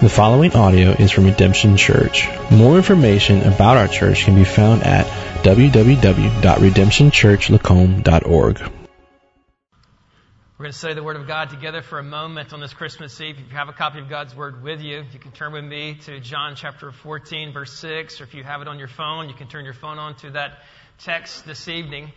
The following audio is from Redemption Church. More information about our church can be found at www.redemptionchurchlacombe.org. We're going to study the Word of God together for a moment on this Christmas Eve. If you have a copy of God's Word with you, you can turn with me to John chapter 14, verse 6. Or if you have it on your phone, you can turn your phone on to that text this evening.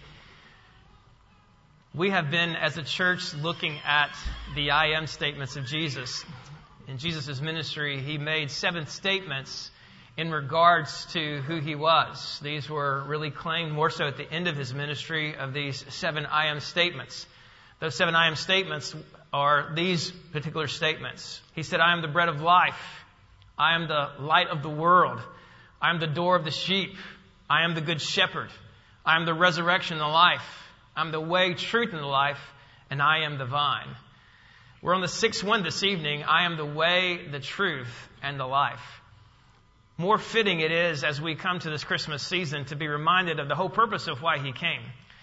We have been, as a church, looking at the I am statements of Jesus. In Jesus' ministry, he made 7 statements in regards to who he was. These were really claimed more so at the end of his ministry of these 7 I am statements. Those 7 I am statements are these particular statements. He said, I am the bread of life. I am the light of the world. I am the door of the sheep. I am the good shepherd. I am the resurrection and the life. I am the way, truth, and the life. And I am the vine. We're on the 6th one this evening. I am the way, the truth, and the life. More fitting it is as we come to this Christmas season to be reminded of the whole purpose of why he came.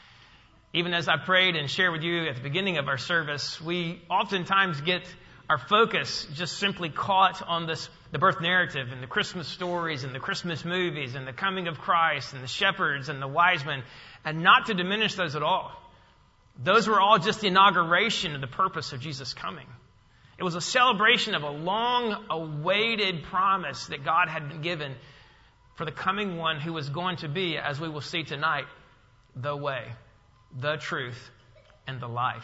Even as I prayed and shared with you at the beginning of our service, we oftentimes get our focus just simply caught on the birth narrative and the Christmas stories and the Christmas movies and the coming of Christ and the shepherds and the wise men, and not to diminish those at all. Those were all just the inauguration of the purpose of Jesus coming. It was a celebration of a long-awaited promise that God had been given for the coming one who was going to be, as we will see tonight, the way, the truth, and the life.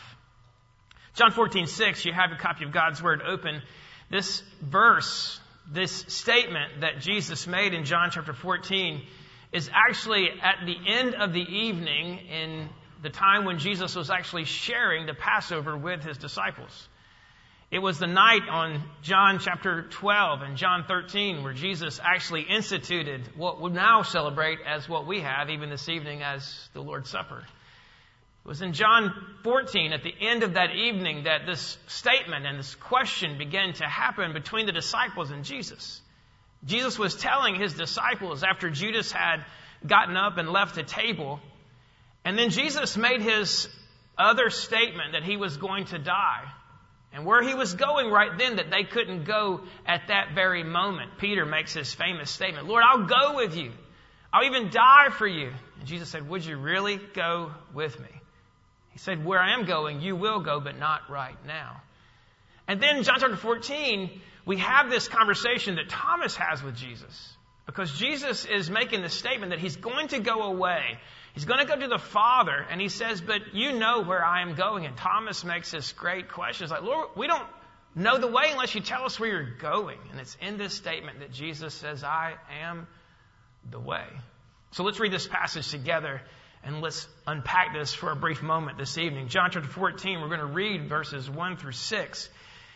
John 14:6, you have a copy of God's Word open. This verse, this statement that Jesus made in John chapter 14 is actually at the end of the evening in the time when Jesus was actually sharing the Passover with his disciples. It was the night on John chapter 12 and John 13 where Jesus actually instituted what we now celebrate as what we have even this evening as the Lord's Supper. It was in John 14 at the end of that evening that this statement and this question began to happen between the disciples and Jesus. Jesus was telling his disciples after Judas had gotten up and left the table. And then Jesus made his other statement that he was going to die. And where he was going right then that they couldn't go at that very moment. Peter makes his famous statement, Lord, I'll go with you. I'll even die for you. And Jesus said, would you really go with me? He said, where I am going, you will go, but not right now. And then in John chapter 14, we have this conversation that Thomas has with Jesus. Because Jesus is making the statement that he's going to go away. He's going to go to the Father, and he says, but you know where I am going. And Thomas makes this great question. It's like, Lord, we don't know the way unless you tell us where you're going. And it's in this statement that Jesus says, I am the way. So let's read this passage together, and let's unpack this for a brief moment this evening. John chapter 14, we're going to read verses 1 through 6.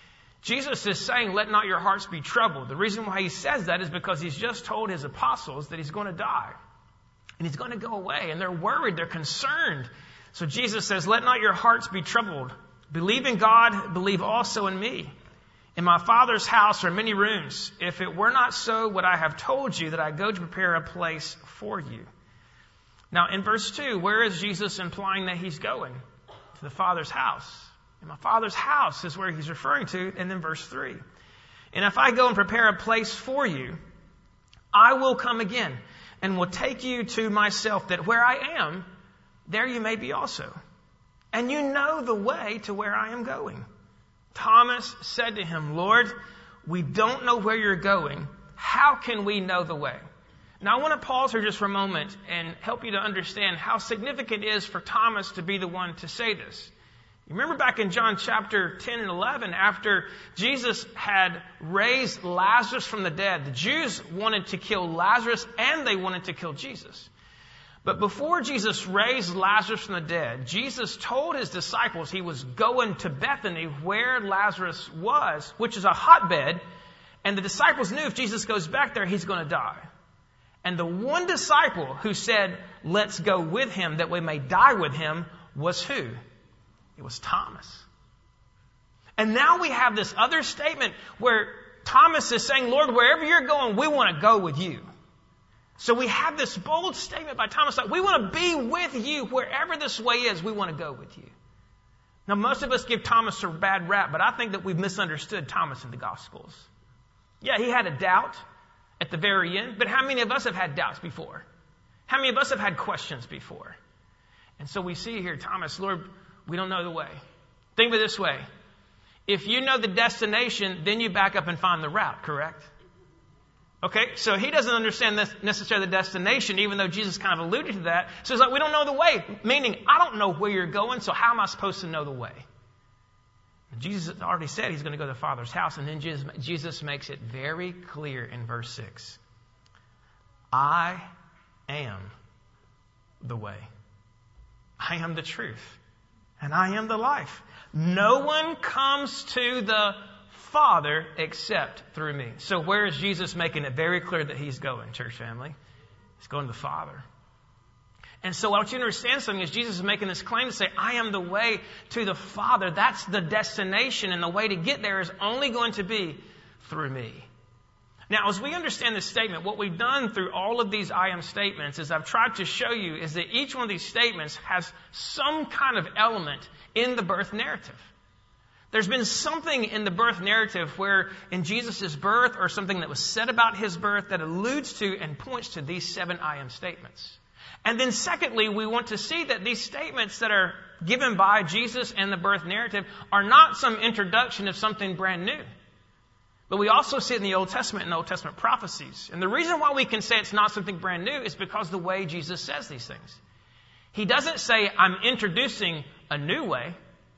Jesus is saying, let not your hearts be troubled. The reason why he says that is because he's just told his apostles that he's going to die. And he's going to go away. And they're worried. They're concerned. So Jesus says, let not your hearts be troubled. Believe in God. Believe also in me. In my Father's house are many rooms. If it were not so, would I have told you that I go to prepare a place for you? Now, in verse 2, where is Jesus implying that he's going? To the Father's house. In my Father's house is where he's referring to. And then verse 3. And if I go and prepare a place for you, I will come again and will take you to myself, that where I am, there you may be also. And you know the way to where I am going. Thomas said to him, Lord, we don't know where you're going. How can we know the way? Now I want to pause here just for a moment and help you to understand how significant it is for Thomas to be the one to say this. You remember back in John chapter 10 and 11, after Jesus had raised Lazarus from the dead, the Jews wanted to kill Lazarus and they wanted to kill Jesus. But before Jesus raised Lazarus from the dead, Jesus told his disciples he was going to Bethany where Lazarus was, which is a hotbed. And the disciples knew if Jesus goes back there, he's going to die. And the one disciple who said, let's go with him that we may die with him was who? It was Thomas. And now we have this other statement where Thomas is saying, Lord, wherever you're going, we want to go with you. So we have this bold statement by Thomas, like, we want to be with you wherever this way is, we want to go with you. Now, most of us give Thomas a bad rap, but I think that we've misunderstood Thomas in the Gospels. Yeah, he had a doubt at the very end, but how many of us have had doubts before? How many of us have had questions before? And so we see here, Thomas, Lord, we don't know the way. Think of it this way. If you know the destination, then you back up and find the route, correct? Okay, so he doesn't understand necessarily the destination, even though Jesus kind of alluded to that. So it's like, we don't know the way, meaning I don't know where you're going, so how am I supposed to know the way? Jesus already said he's going to go to the Father's house, and then Jesus makes it very clear in verse 6. I am the way. I am the truth. And I am the life. No one comes to the Father except through me. So where is Jesus making it very clear that he's going, church family? He's going to the Father. And so I want you to understand something is Jesus is making this claim to say, I am the way to the Father. That's the destination, and the way to get there is only going to be through me. Now, as we understand this statement, what we've done through all of these I am statements is I've tried to show you is that each one of these statements has some kind of element in the birth narrative. There's been something in the birth narrative where in Jesus' birth or something that was said about his birth that alludes to and points to these 7 I am statements. And then secondly, we want to see that these statements that are given by Jesus and the birth narrative are not some introduction of something brand new. But we also see it in the Old Testament and Old Testament prophecies. And the reason why we can say it's not something brand new is because the way Jesus says these things. He doesn't say, I'm introducing a new way.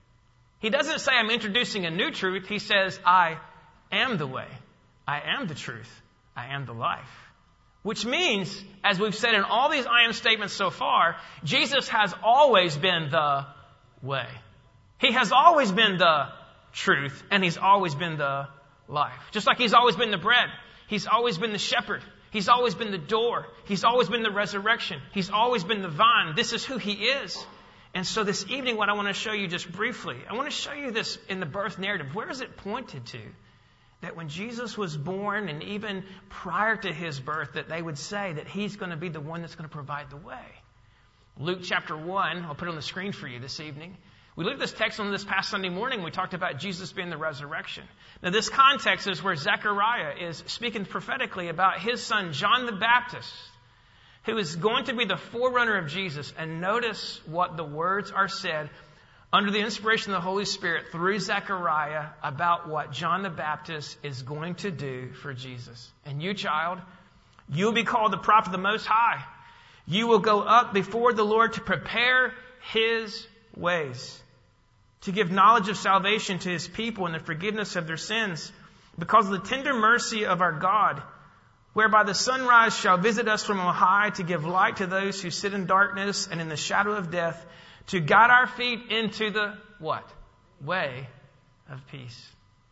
He doesn't say, I'm introducing a new truth. He says, I am the way. I am the truth. I am the life. Which means, as we've said in all these I am statements so far, Jesus has always been the way. He has always been the truth, and he's always been the life. Just like he's always been the bread. He's always been the shepherd. He's always been the door. He's always been the resurrection. He's always been the vine. This is who he is. And so this evening, what I want to show you just briefly, I want to show you this in the birth narrative. Where is it pointed to? That when Jesus was born and even prior to his birth, that they would say that he's going to be the one that's going to provide the way. Luke chapter 1, I'll put it on the screen for you this evening. We looked at this text on this past Sunday morning. We talked about Jesus being the resurrection. Now this context is where Zechariah is speaking prophetically about his son John the Baptist, who is going to be the forerunner of Jesus. And notice what the words are said under the inspiration of the Holy Spirit through Zechariah about what John the Baptist is going to do for Jesus. And you, child, you will be called the prophet of the Most High. You will go up before the Lord to prepare his ways, to give knowledge of salvation to his people and the forgiveness of their sins, because of the tender mercy of our God, whereby the sunrise shall visit us from on high to give light to those who sit in darkness and in the shadow of death, to guide our feet into the what? Way of peace.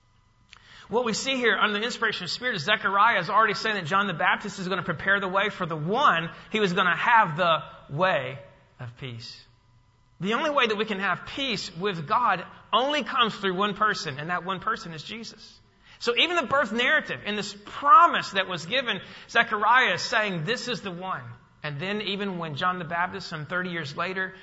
What we see here under the inspiration of the Spirit is Zechariah is already saying that John the Baptist is going to prepare the way for the one who is going to have the way of peace. The only way that we can have peace with God only comes through one person, and that one person is Jesus. So even the birth narrative and this promise that was given, Zechariah is saying this is the one. And then even when John the Baptist, some 30 years later,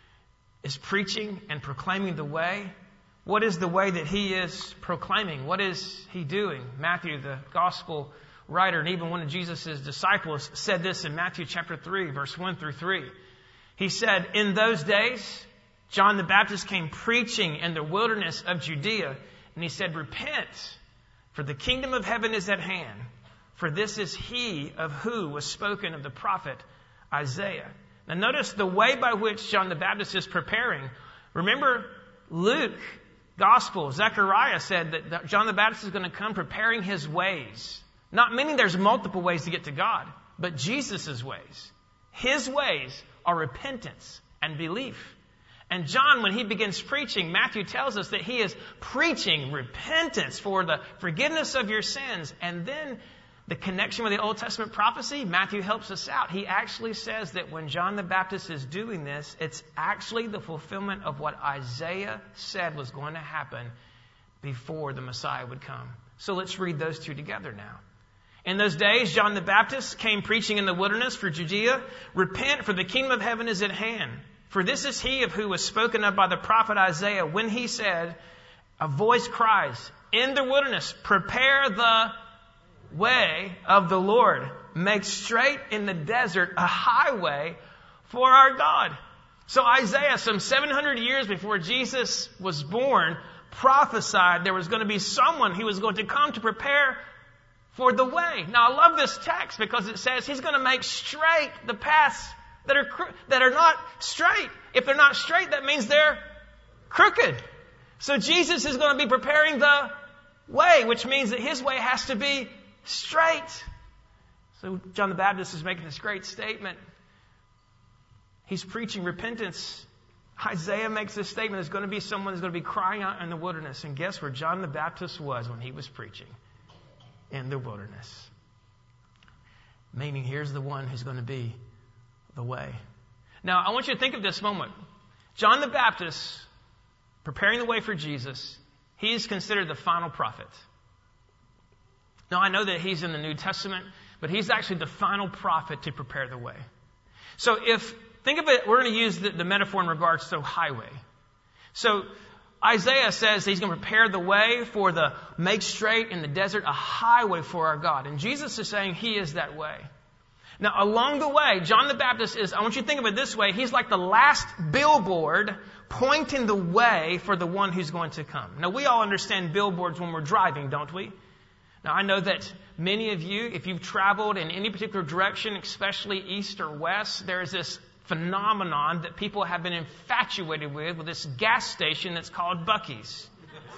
is preaching and proclaiming the way, what is the way that he is proclaiming? What is he doing? Matthew, the gospel writer, and even one of Jesus' disciples said this in Matthew chapter 3, verse 1 through 3. He said, in those days, John the Baptist came preaching in the wilderness of Judea, and he said, repent, for the kingdom of heaven is at hand. For this is he of who was spoken of the prophet Isaiah. Now notice the way by which John the Baptist is preparing. Remember, Luke, Gospel, Zechariah said that John the Baptist is going to come preparing his ways. Not meaning there's multiple ways to get to God, but Jesus' ways. His ways are repentance and belief. And John, when he begins preaching, Matthew tells us that he is preaching repentance for the forgiveness of your sins. And then the connection with the Old Testament prophecy, Matthew helps us out. He actually says that when John the Baptist is doing this, it's actually the fulfillment of what Isaiah said was going to happen before the Messiah would come. So let's read those two together now. In those days, John the Baptist came preaching in the wilderness for Judea, repent, for the kingdom of heaven is at hand. For this is he of who was spoken of by the prophet Isaiah when he said, a voice cries, in the wilderness, prepare the way of the Lord. Make straight in the desert a highway for our God. So Isaiah, some 700 years before Jesus was born, prophesied there was going to be someone who was going to come to prepare for the way. Now I love this text because it says He's going to make straight the paths that are not straight. If they're not straight, that means they're crooked. So Jesus is going to be preparing the way, which means that His way has to be straight. So John the Baptist is making this great statement. He's preaching repentance. Isaiah makes this statement. There's going to be someone who's going to be crying out in the wilderness. And guess where John the Baptist was when he was preaching? In the wilderness. Meaning here's the one who's going to be the way. Now, I want you to think of this moment. John the Baptist, preparing the way for Jesus, he is considered the final prophet. Now, I know that he's in the New Testament, but he's actually the final prophet to prepare the way. So think of it, we're going to use the metaphor in regards to highway. So Isaiah says he's going to prepare the way for the make straight in the desert a highway for our God. And Jesus is saying He is that way. Now, along the way, John the Baptist I want you to think of it this way, he's like the last billboard pointing the way for the one who's going to come. Now, we all understand billboards when we're driving, don't we? Now, I know that many of you, if you've traveled in any particular direction, especially east or west, there is this phenomenon that people have been infatuated with this gas station that's called Buc-ee's.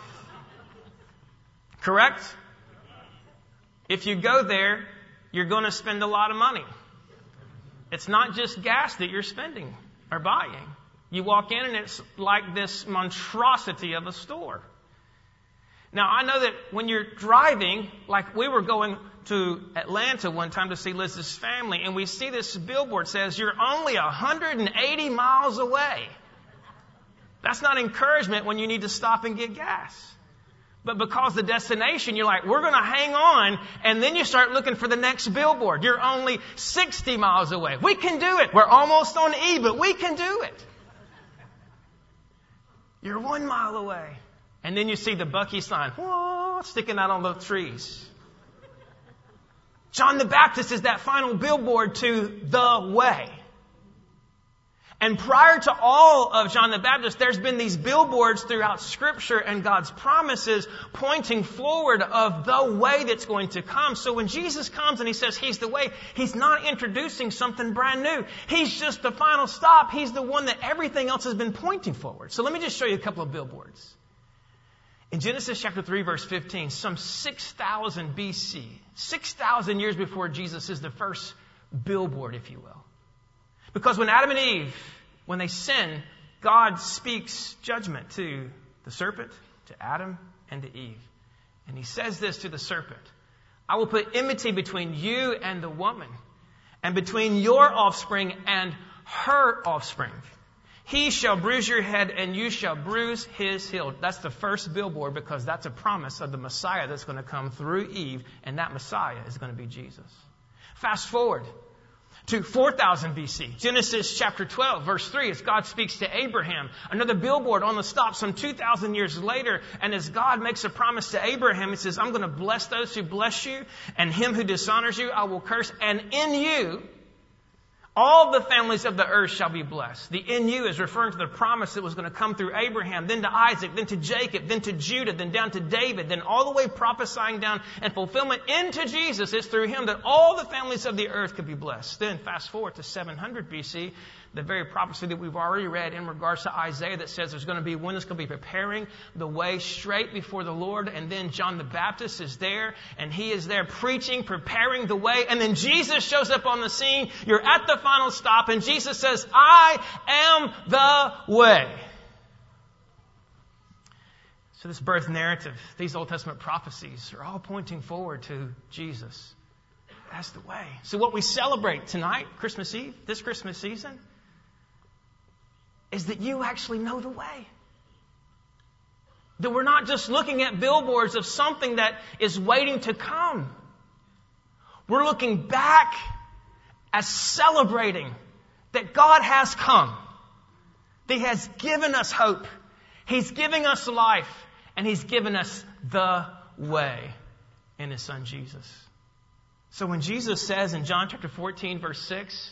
Correct? If you go there, you're going to spend a lot of money. It's not just gas that you're spending or buying. You walk in and it's like this monstrosity of a store. Now, I know that when you're driving, like we were going to Atlanta one time to see Liz's family, and we see this billboard says, you're only 180 miles away. That's not encouragement when you need to stop and get gas. But because the destination, you're like, we're going to hang on, and then you start looking for the next billboard. You're only 60 miles away. We can do it. We're almost on E, but we can do it. You're 1 mile away. And then you see the Buc-ee sign, whoa, sticking out on the trees. John the Baptist is that final billboard to the way. And prior to all of John the Baptist, there's been these billboards throughout Scripture and God's promises pointing forward of the way that's going to come. So when Jesus comes and He says He's the way, He's not introducing something brand new. He's just the final stop. He's the one that everything else has been pointing forward. So let me just show you a couple of billboards. In Genesis chapter 3, verse 15, some 6,000 BC, 6,000 years before Jesus is the first billboard, if you will. Because when Adam and Eve, when they sin, God speaks judgment to the serpent, to Adam, and to Eve. And He says this to the serpent, I will put enmity between you and the woman, and between your offspring and her offspring. He shall bruise your head, and you shall bruise his heel. That's the first billboard because that's a promise of the Messiah that's going to come through Eve, and that Messiah is going to be Jesus. Fast forward to 4000 BC. Genesis chapter 12, verse 3, as God speaks to Abraham. Another billboard on the stop some 2,000 years later, and as God makes a promise to Abraham, He says, I'm going to bless those who bless you, and him who dishonors you I will curse, and in you all the families of the earth shall be blessed. The in you is referring to the promise that was going to come through Abraham, then to Isaac, then to Jacob, then to Judah, then down to David, then all the way prophesying down and fulfillment into Jesus. It's through Him that all the families of the earth could be blessed. Then fast forward to 700 BC, the very prophecy that we've already read in regards to Isaiah that says there's going to be one that's going to be preparing the way straight before the Lord. And then John the Baptist is there, and he is there preaching, preparing the way. And then Jesus shows up on the scene. You're at the final stop, and Jesus says, I am the way. So this birth narrative, these Old Testament prophecies are all pointing forward to Jesus. That's the way. So what we celebrate tonight, Christmas Eve, this Christmas season, is that you actually know the way. That we're not just looking at billboards of something that is waiting to come. We're looking back as celebrating that God has come. That He has given us hope. He's giving us life. And He's given us the way in His Son Jesus. So when Jesus says in John chapter 14, verse 6,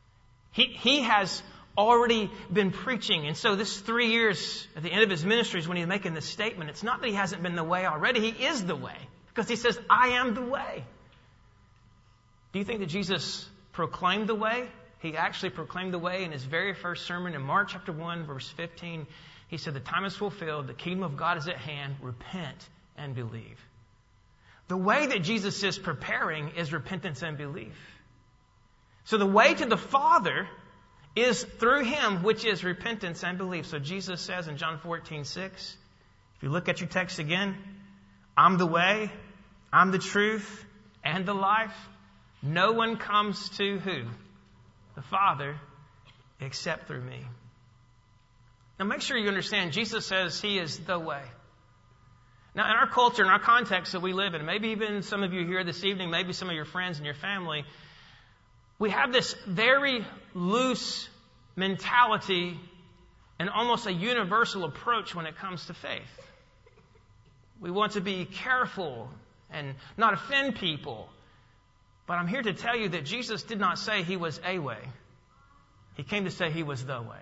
he has already been preaching. And so this 3 years at the end of his ministry is when he's making this statement. It's not that he hasn't been the way already. He is the way. Because he says, I am the way. Do you think that Jesus proclaimed the way? He actually proclaimed the way in his very first sermon in Mark chapter 1, verse 15. He said, the time is fulfilled. The kingdom of God is at hand. Repent and believe. The way that Jesus is preparing is repentance and belief. So the way to the Father is through him, which is repentance and belief. So Jesus says in John 14:6, if you look at your text again, I'm the way, I'm the truth, and the life. No one comes to who? The Father, except through me. Now make sure you understand, Jesus says he is the way. Now in our culture, in our context that we live in, maybe even some of you here this evening, maybe some of your friends and your family, we have this very loose mentality and almost a universal approach when it comes to faith. We want to be careful and not offend people. But I'm here to tell you that Jesus did not say he was a way. He came to say he was the way.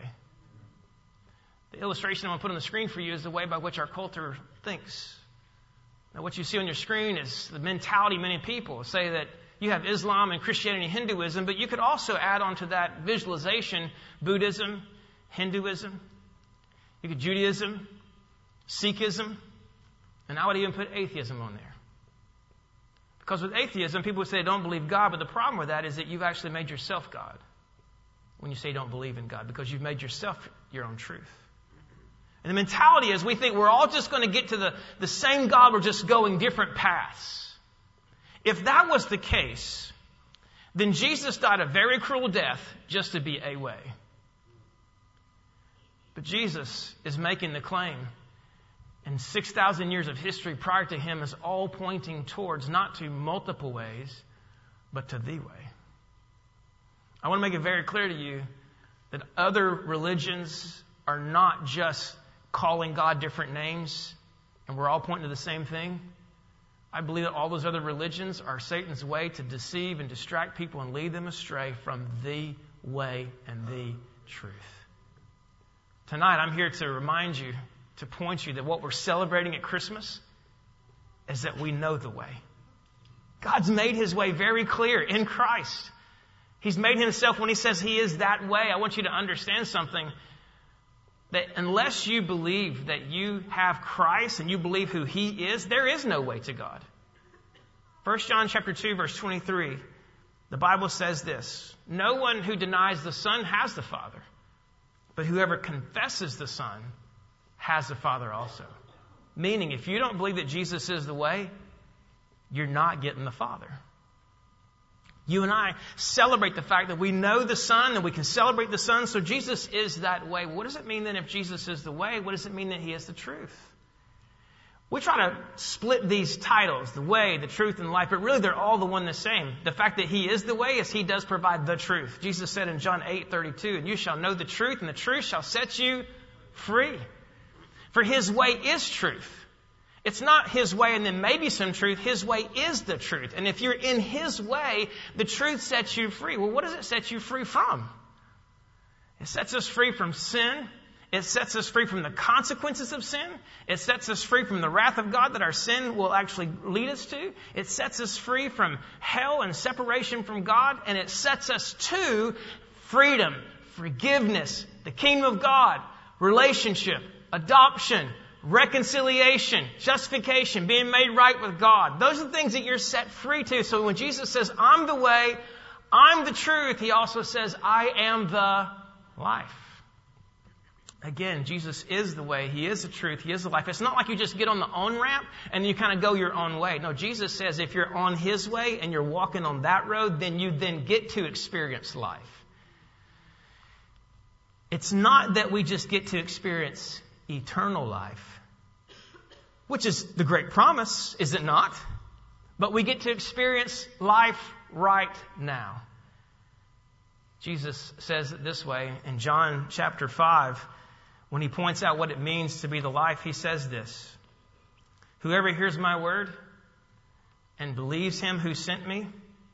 The illustration I'm going to put on the screen for you is the way by which our culture thinks. Now, what you see on your screen is the mentality of many people. Say that you have Islam and Christianity and Hinduism, but you could also add on to that visualization Buddhism, Hinduism, you could Judaism, Sikhism, and I would even put atheism on there. Because with atheism, people would say they don't believe God, but the problem with that is that you've actually made yourself God when you say you don't believe in God, because you've made yourself your own truth. And the mentality is we think we're all just going to get to the same God, we're just going different paths. If that was the case, then Jesus died a very cruel death just to be a way. But Jesus is making the claim, and 6,000 years of history prior to him is all pointing towards not to multiple ways, but to the way. I want to make it very clear to you that other religions are not just calling God different names, and we're all pointing to the same thing. I believe that all those other religions are Satan's way to deceive and distract people and lead them astray from the way and the truth. Tonight, I'm here to remind you, to point you that what we're celebrating at Christmas is that we know the way. God's made his way very clear in Christ. He's made himself, when he says he is that way, I want you to understand something. That unless you believe that you have Christ and you believe who he is, there is no way to God. 1 John chapter 2, verse 23, the Bible says this, no one who denies the Son has the Father, but whoever confesses the Son has the Father also. Meaning, if you don't believe that Jesus is the way, you're not getting the Father. You and I celebrate the fact that we know the Son and we can celebrate the Son, so Jesus is that way. What does it mean then if Jesus is the way? What does it mean that he is the truth? We try to split these titles, the way, the truth, and life, but really they're all the one the same. The fact that he is the way is he does provide the truth. Jesus said in John 8:32, and you shall know the truth, and the truth shall set you free. For his way is truth. It's not his way and then maybe some truth. His way is the truth. And if you're in his way, the truth sets you free. Well, what does it set you free from? It sets us free from sin. It sets us free from the consequences of sin. It sets us free from the wrath of God that our sin will actually lead us to. It sets us free from hell and separation from God. And it sets us to freedom, forgiveness, the kingdom of God, relationship, adoption, reconciliation, justification, being made right with God. Those are the things that you're set free to. So when Jesus says, I'm the way, I'm the truth, he also says, I am the life. Again, Jesus is the way, he is the truth, he is the life. It's not like you just get on the on-ramp and you kind of go your own way. No, Jesus says if you're on his way and you're walking on that road, then you then get to experience life. It's not that we just get to experience eternal life, which is the great promise, is it not? But we get to experience life right now. Jesus says it this way in John chapter 5, when he points out what it means to be the life, he says this, whoever hears my word and believes him who sent me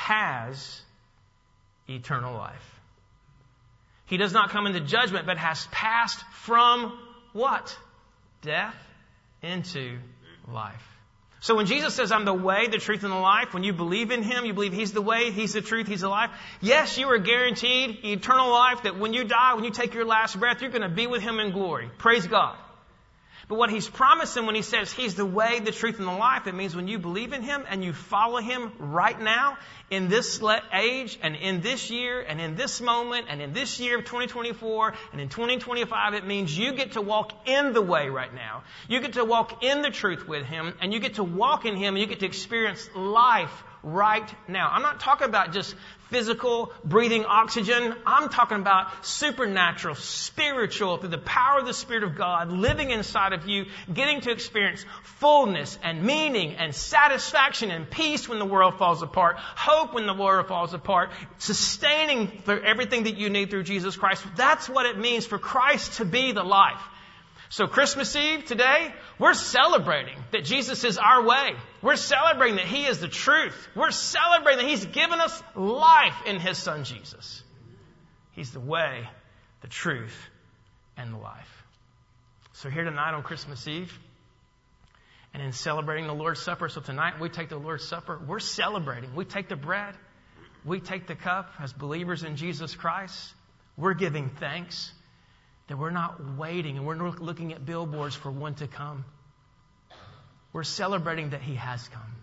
has eternal life. He does not come into judgment, but has passed from what? Death into life. So when Jesus says, I'm the way, the truth, and the life, when you believe in Him, you believe He's the way, He's the truth, He's the life, yes, you are guaranteed eternal life, that when you die, when you take your last breath, you're going to be with Him in glory. Praise God. But what He's promising when He says He's the way, the truth, and the life, it means when you believe in Him and you follow Him right now, in this age, and in this year, and in this moment, and in this year of 2024, and in 2025, it means you get to walk in the way right now. You get to walk in the truth with Him, and you get to walk in Him, and you get to experience life right now. I'm not talking about just physical, breathing oxygen. I'm talking about supernatural, spiritual, through the power of the Spirit of God, living inside of you, getting to experience fullness and meaning and satisfaction and peace when the world falls apart, hope when the world falls apart, sustaining for everything that you need through Jesus Christ. That's what it means for Christ to be the life. So Christmas Eve today, we're celebrating that Jesus is our way. We're celebrating that He is the truth. We're celebrating that He's given us life in His Son Jesus. He's the way, the truth, and the life. So here tonight on Christmas Eve, and in celebrating the Lord's Supper, so tonight we take the Lord's Supper, we're celebrating. We take the bread, we take the cup as believers in Jesus Christ. We're giving thanks that we're not waiting and we're not looking at billboards for one to come. We're celebrating that He has come.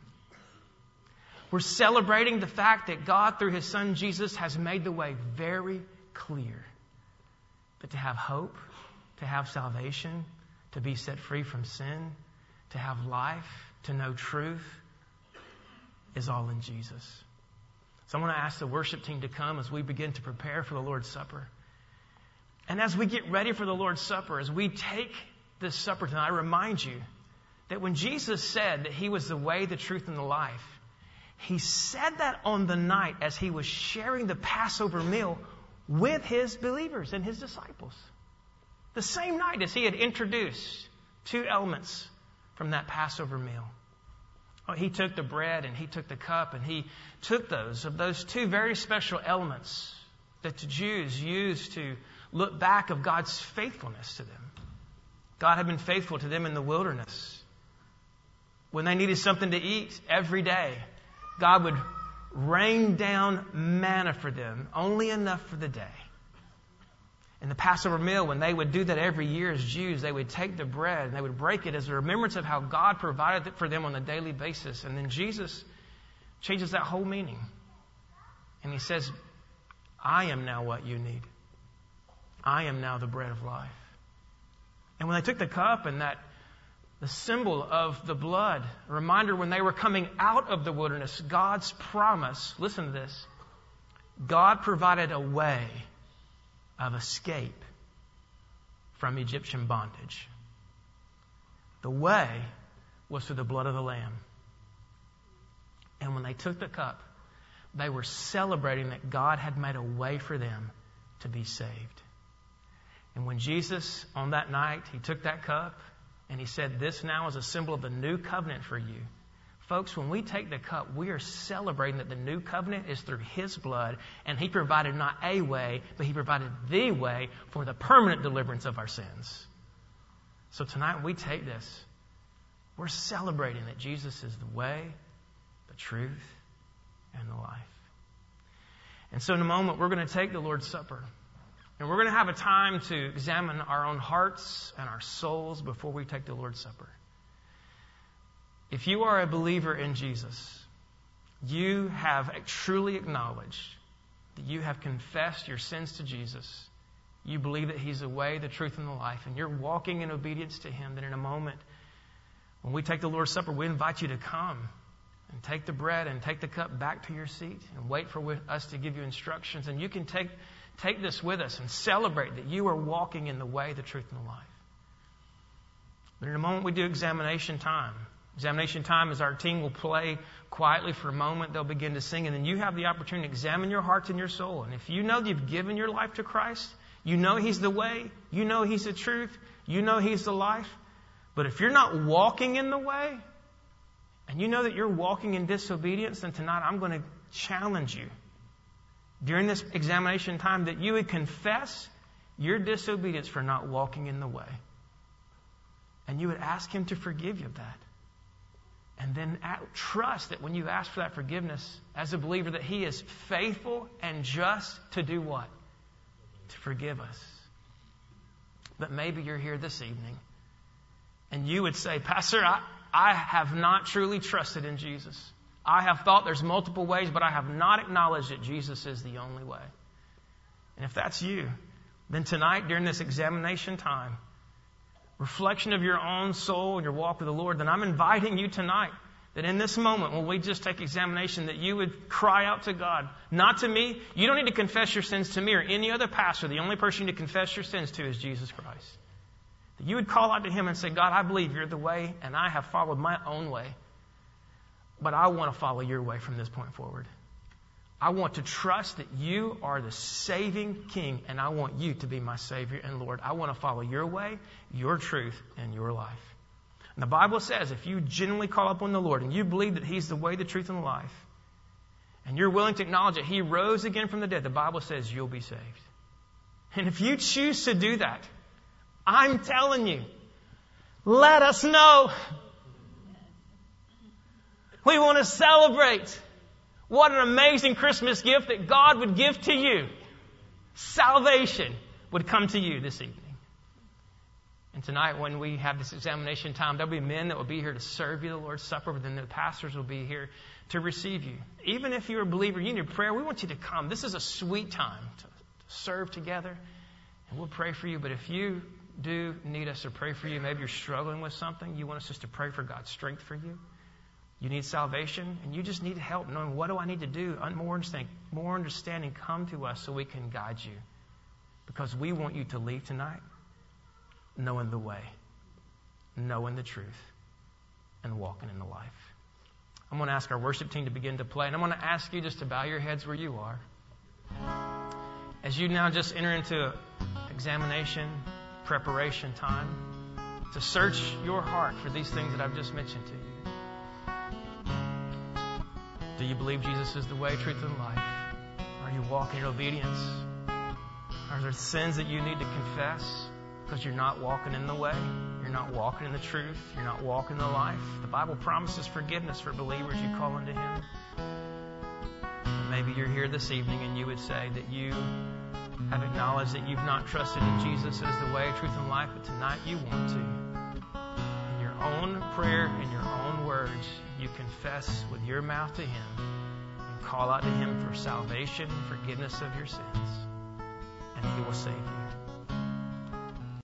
We're celebrating the fact that God, through His Son Jesus, has made the way very clear. But to have hope, to have salvation, to be set free from sin, to have life, to know truth, is all in Jesus. So I'm going to ask the worship team to come as we begin to prepare for the Lord's Supper. And as we get ready for the Lord's Supper, as we take this supper tonight, I remind you that when Jesus said that He was the way, the truth, and the life, He said that on the night as He was sharing the Passover meal with His believers and His disciples. The same night as He had introduced two elements from that Passover meal. He took the bread and He took the cup, and He took those two very special elements that the Jews used to look back of God's faithfulness to them. God had been faithful to them in the wilderness. When they needed something to eat every day, God would rain down manna for them, only enough for the day. In the Passover meal, when they would do that every year as Jews, they would take the bread and they would break it as a remembrance of how God provided it for them on a daily basis. And then Jesus changes that whole meaning. And He says, I am now what you need. I am now the bread of life. And when they took the cup and the symbol of the blood, a reminder when they were coming out of the wilderness, God's promise, listen to this, God provided a way of escape from Egyptian bondage. The way was through the blood of the Lamb. And when they took the cup, they were celebrating that God had made a way for them to be saved. And when Jesus, on that night, He took that cup and He said, this now is a symbol of the new covenant for you. Folks, when we take the cup, we are celebrating that the new covenant is through His blood, and He provided not a way, but He provided the way for the permanent deliverance of our sins. So tonight when we take this, we're celebrating that Jesus is the way, the truth, and the life. And so in a moment, we're going to take the Lord's Supper. And we're going to have a time to examine our own hearts and our souls before we take the Lord's Supper. If you are a believer in Jesus, you have truly acknowledged that you have confessed your sins to Jesus. You believe that He's the way, the truth, and the life, and you're walking in obedience to Him. Then in a moment, when we take the Lord's Supper, we invite you to come and take the bread and take the cup back to your seat and wait for us to give you instructions. And you can take this with us and celebrate that you are walking in the way, the truth, and the life. But in a moment, we do examination time. Examination time is our team will play quietly for a moment. They'll begin to sing, and then you have the opportunity to examine your heart and your soul. And if you know that you've given your life to Christ, you know He's the way, you know He's the truth, you know He's the life. But if you're not walking in the way, and you know that you're walking in disobedience, then tonight I'm going to challenge you during this examination time that you would confess your disobedience for not walking in the way. And you would ask Him to forgive you of that. And then trust that when you ask for that forgiveness as a believer, that He is faithful and just to do what? To forgive us. But maybe you're here this evening and you would say, Pastor, I have not truly trusted in Jesus. I have thought there's multiple ways, but I have not acknowledged that Jesus is the only way. And if that's you, then tonight during this examination time, reflection of your own soul and your walk with the Lord, then I'm inviting you tonight that in this moment when we just take examination, that you would cry out to God, not to me. You don't need to confess your sins to me or any other pastor. The only person you need to confess your sins to is Jesus Christ. That you would call out to Him and say, God, I believe You're the way, and I have followed my own way. But I want to follow Your way from this point forward. I want to trust that You are the saving King, and I want You to be my Savior and Lord. I want to follow Your way, Your truth, and Your life. And the Bible says if you genuinely call upon the Lord and you believe that He's the way, the truth, and the life, and you're willing to acknowledge that He rose again from the dead, the Bible says you'll be saved. And if you choose to do that, I'm telling you, let us know. We want to celebrate. What an amazing Christmas gift that God would give to you. Salvation would come to you this evening. And tonight when we have this examination time, there'll be men that will be here to serve you the Lord's Supper, but then the pastors will be here to receive you. Even if you're a believer, you need prayer, we want you to come. This is a sweet time to serve together, and we'll pray for you. But if you do need us to pray for you, maybe you're struggling with something, you want us just to pray for God's strength for you. You need salvation, and you just need help knowing what do I need to do. More understanding, come to us so we can guide you. Because we want you to leave tonight knowing the way, knowing the truth, and walking in the life. I'm going to ask our worship team to begin to play, and I'm going to ask you just to bow your heads where you are. As you now just enter into examination, preparation time, to search your heart for these things that I've just mentioned to you. Do you believe Jesus is the way, truth, and life? Are you walking in obedience? Are there sins that you need to confess because you're not walking in the way? You're not walking in the truth. You're not walking in the life. The Bible promises forgiveness for believers you call unto Him. Maybe you're here this evening and you would say that you have acknowledged that you've not trusted in Jesus as the way, truth, and life, but tonight you want to. In your own prayer, in your own words, you confess with your mouth to Him and call out to Him for salvation, forgiveness of your sins, and He will save you.